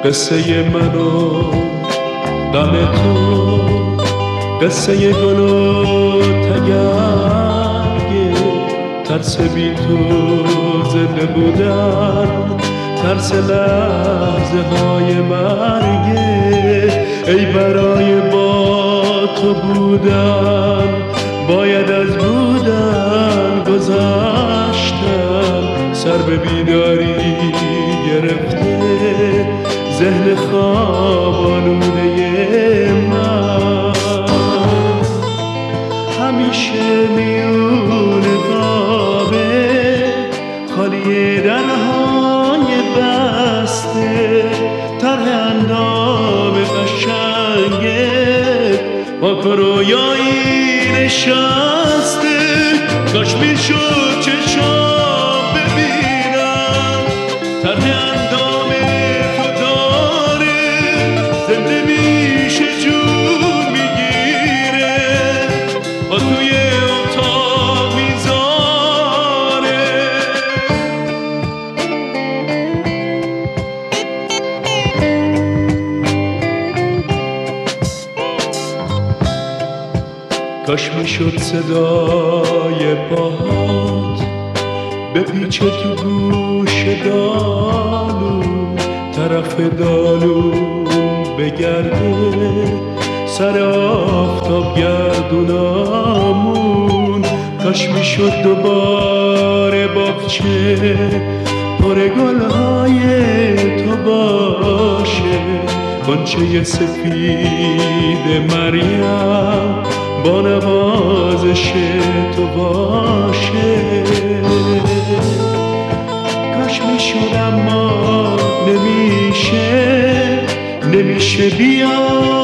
قصه من و غم تو، قصه گل و تگرگ، ترس بی تو زنده بودن، ترس لحظه های مرگه. ای برای با تو بودن باید از بودن گذشتن، سر به بیداری گرفته ذهن خواب آلوده من. همیشه میون خوابه خالی درهای بسته، طرح اندام قشنگه با رویایی نشسته. کاش میشد چشام ببینم طرح اندام تو داره، زنده میشه جون میگیره با توی اتاق میذاره. کاش میشد صدای پاهات بپیچه تو گوش دالو، طرف دالو بگرده سر آفتاب گردونامون. کاش میشد دوباره باغچه پر گلهای تو باشه، غنچه سفید مریم با نوازش تو باشه. کاش میشد اما نمیشه، نمیشه بیا